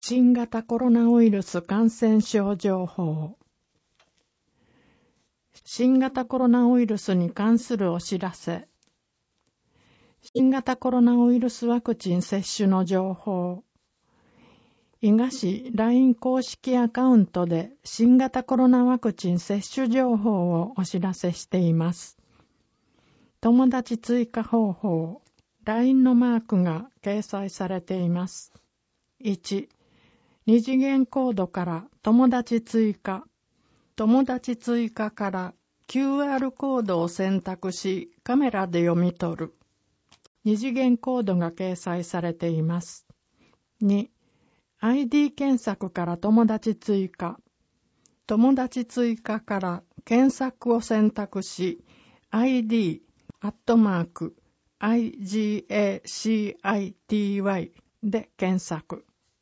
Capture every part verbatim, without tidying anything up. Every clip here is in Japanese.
新型コロナウイルス感染症情報。新型コロナウイルスに関するお知らせ。新型コロナウイルスワクチン接種の情報。伊賀市 ライン 公式アカウントで新型コロナワクチン接種情報をお知らせしています。友達追加方法、ライン のマークが掲載されています。いち、二次元コードから友達追加。友達追加から キューアール コードを選択し、カメラで読み取る。二次元コードが掲載されています。に、アイディー 検索から友達追加。友達追加から検索を選択し、アイディー、アットマーク、アイジーエーシーアイティーワイ で検索。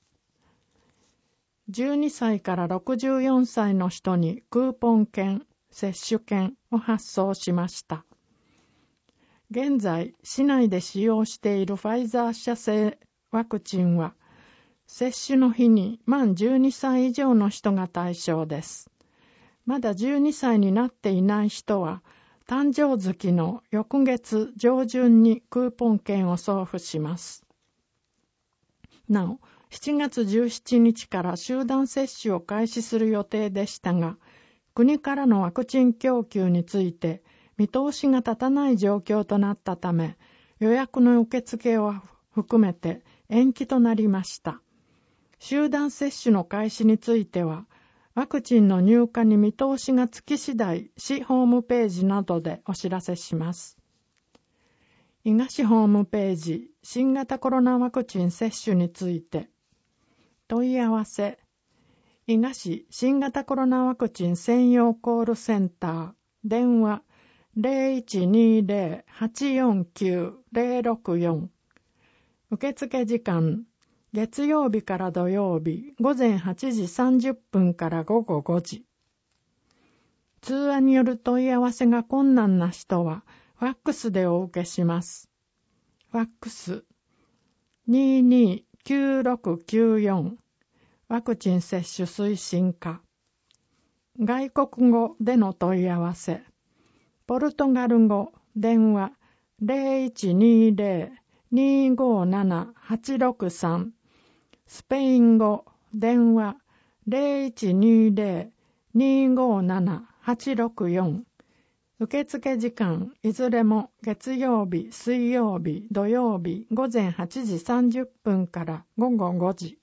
じゅうにさいからろくじゅうよんさいの人にクーポン券、接種券を発送しました。現在、市内で使用しているファイザー社製ワクチンは、接種の日に満じゅうにさい以上の人が対象です。まだじゅうにさいになっていない人は、誕生月の翌月上旬にクーポン券を送付します。なお、しちがつじゅうしちにちから集団接種を開始する予定でしたが、国からのワクチン供給について見通しが立たない状況となったため、予約の受付を含めて延期となりました。集団接種の開始については、ワクチンの入荷に見通しがつき次第、市ホームページなどでお知らせします。伊賀市ホームページ、新型コロナワクチン接種について、問い合わせ、伊賀市新型コロナワクチン専用コールセンター、電話 ゼロいちにゼロ はちよんきゅう ゼロろくよん。受付時間、月曜日から土曜日、午前はちじさんじゅっぷんから午後ごじ。通話による問い合わせが困難な人は、ファックスでお受けします。ファックス ににきゅうろくきゅうよん ワクチン接種推進課。外国語での問い合わせ。ポルトガル語電話 ゼロいちにゼロ にごなな はちろくさん。スペイン語電話 ゼロいちにゼロ にごなな はちろくよん。受付時間いずれも月曜日、水曜日、土曜日午前はちじさんじゅっぷんから午後ごじ。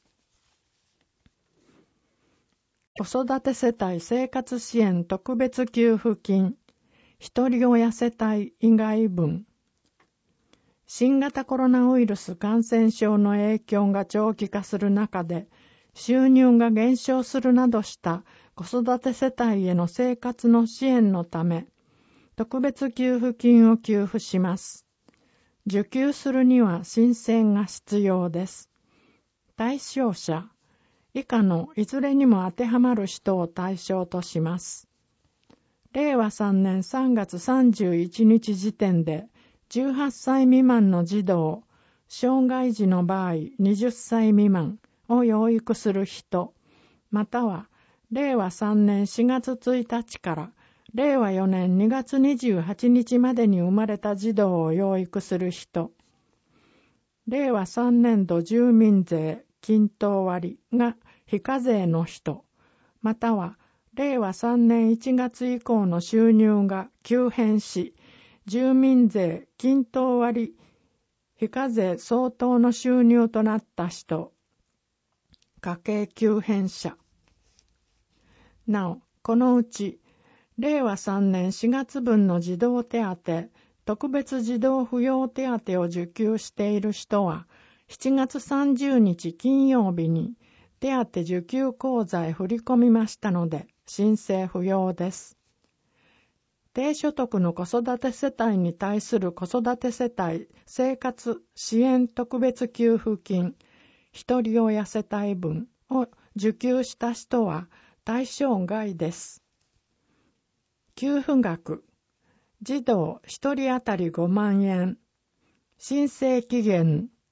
子育て世帯生活支援特別給付金、一人親世帯以外分。新型コロナウイルス感染症の影響が長期化する中で、収入が減少するなどした子育て世帯への生活の支援のため、特別給付金を給付します。受給するには申請が必要です。対象者、以下のいずれにも当てはまる人を対象とします。れいわさんねんさんがつさんじゅういちにち時点で、じゅうはっさい未満の児童、障害児の場合はたち未満を養育する人、またはれいわさんねんしがつついたちかられいわよねんにがつにじゅうはちにちまでに生まれた児童を養育する人、れいわさんねんど住民税均等割が非課税の人、またはれいわさんねんいちがつ以降の収入が急変し、住民税均等割非課税相当の収入となった人、家計急変者。なお、このうち、れいわさんねんしがつぶんの児童手当、特別児童扶養手当を受給している人は、しちがつさんじゅうにち金曜日に手当受給口座へ振り込みましたので、申請不要です。低所得の子育て世帯に対する子育て世帯生活支援特別給付金、一人親世帯分を受給した人は対象外です。給付額、児童一人当たりごまんえん、申請期限、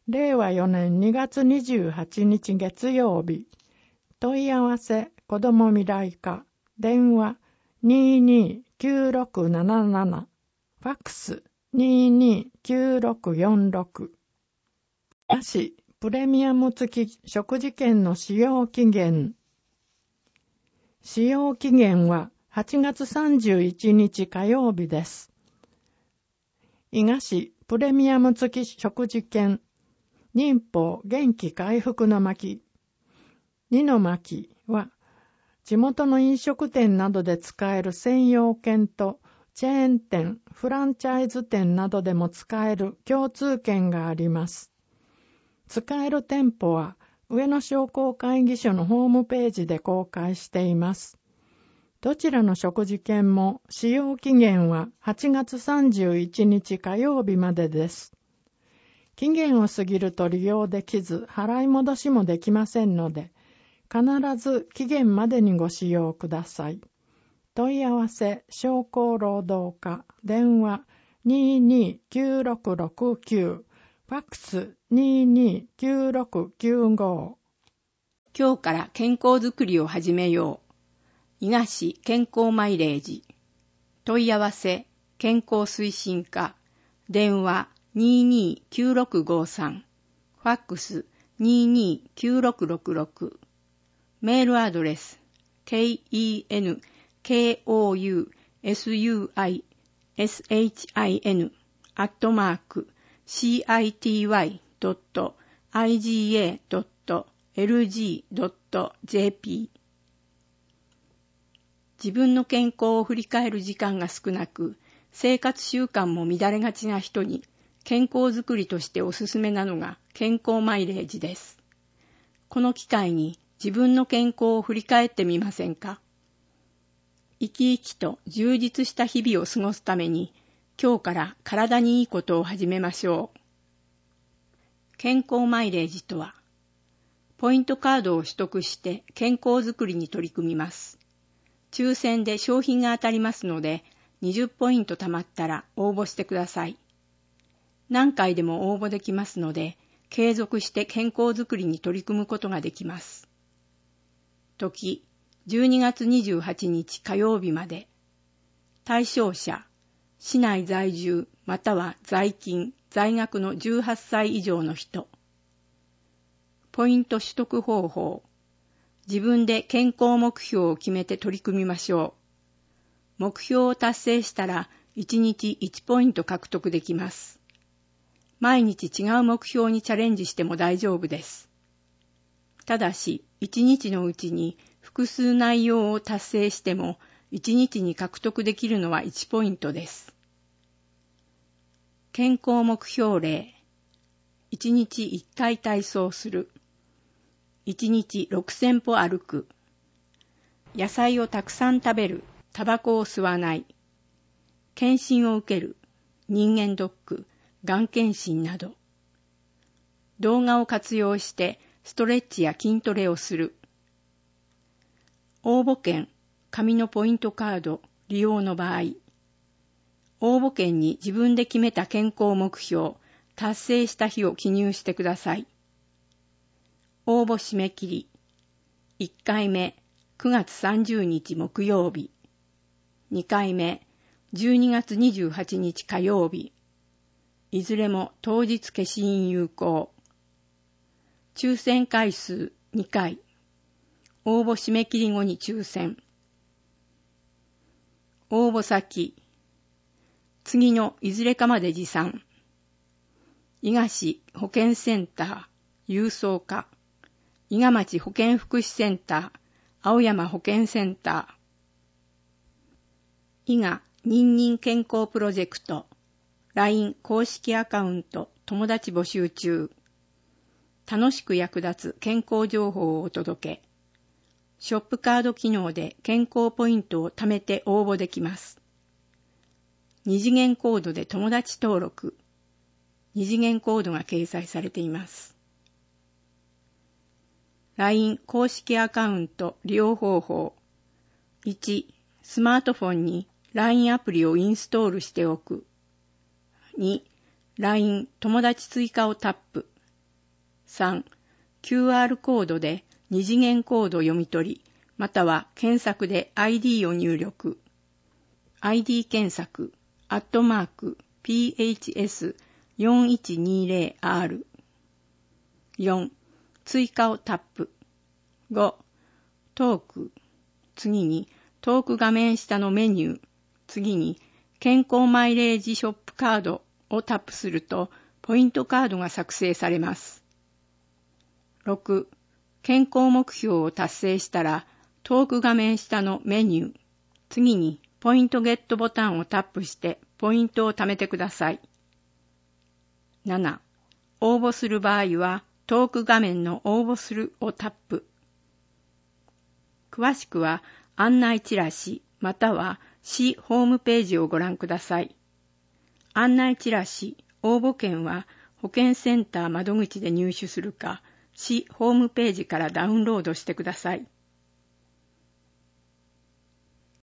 れいわよねんにがつにじゅうはちにち月曜日。問い合わせ子ども未来課。電話 にーにーきゅうろくなななな。ファックス にーにーきゅうろくよんろく。なしプレミアム付き食事券の使用期限。使用期限ははちがつさんじゅういちにち火曜日です。伊賀市プレミアム付き食事券、忍法元気回復の巻、二の巻は、地元の飲食店などで使える専用券と、チェーン店、フランチャイズ店などでも使える共通券があります。使える店舗は、上野商工会議所のホームページで公開しています。どちらの食事券も使用期限ははちがつさんじゅういちにち火曜日までです。期限を過ぎると利用できず、払い戻しもできませんので、必ず期限までにご使用ください。問い合わせ商工労働課、電話 にーにーきゅうろくろくきゅう、ファックス にーにーきゅうろくきゅうご。 今日から健康づくりを始めよう。伊賀市健康マイレージ。問い合わせ健康推進課。電話 にーにーきゅうろくごさん。ファックス にーにーきゅうろくろくろく。メールアドレス ケーイーエヌケーオーユーエスユーアイエスエイチアイエヌ アットマーク シーアイティーワイドットアイジーエードットエルジードットジェーピー。自分の健康を振り返る時間が少なく、生活習慣も乱れがちな人に健康づくりとしておすすめなのが健康マイレージです。この機会に自分の健康を振り返ってみませんか？生き生きと充実した日々を過ごすために、今日から体にいいことを始めましょう。健康マイレージとは、ポイントカードを取得して健康づくりに取り組みます。抽選で商品が当たりますので、にじゅうポイント貯まったら応募してください。何回でも応募できますので、継続して健康づくりに取り組むことができます。時、じゅうにがつにじゅうはちにち火曜日まで。対象者、市内在住または在勤、在学のじゅうはっさい以上の人。ポイント取得方法。自分で健康目標を決めて取り組みましょう。目標を達成したらいちにちいちポイント獲得できます。毎日違う目標にチャレンジしても大丈夫です。ただし、いちにちのうちに複数内容を達成してもいちにちに獲得できるのはいちポイントです。健康目標例。いちにちいっかい体操する。いちにちろくせんぽ歩く。野菜をたくさん食べる。タバコを吸わない。検診を受ける。人間ドック、がん検診など。動画を活用してストレッチや筋トレをする。応募券、紙のポイントカード利用の場合、応募券に自分で決めた健康目標、達成した日を記入してください。応募締め切り。いっかいめ、くがつさんじゅうにち木曜日。にかいめ、じゅうにがつにじゅうはちにち火曜日。いずれも当日消印有効。抽選回数にかい。応募締め切り後に抽選。応募先。次のいずれかまで持参。伊賀市保健センター、郵送課。伊賀町保健福祉センター、青山保健センター。伊賀人人健康プロジェクト、ライン 公式アカウント、友達募集中。楽しく役立つ健康情報をお届け。ショップカード機能で健康ポイントを貯めて応募できます。二次元コードで友達登録。二次元コードが掲載されています。ライン 公式アカウント利用方法。いち、スマートフォンに ライン アプリをインストールしておく。に、ライン 友達追加をタップ。 さん、キューアール コードで二次元コードを読み取り、または検索で アイディー を入力。アイディー 検索、アットマーク、ピーエイチエスよんいちにゼロアール。よん、追加をタップ。ご、トーク。次にトーク画面下のメニュー。次に健康マイレージショップカードをタップすると、ポイントカードが作成されます。ろく、健康目標を達成したら、トーク画面下のメニュー。次にポイントゲットボタンをタップしてポイントを貯めてください。なな、応募する場合はトーク画面の応募するをタップ。詳しくは案内チラシまたは市ホームページをご覧ください。案内チラシ、応募券は保健センター窓口で入手するか、市ホームページからダウンロードしてください。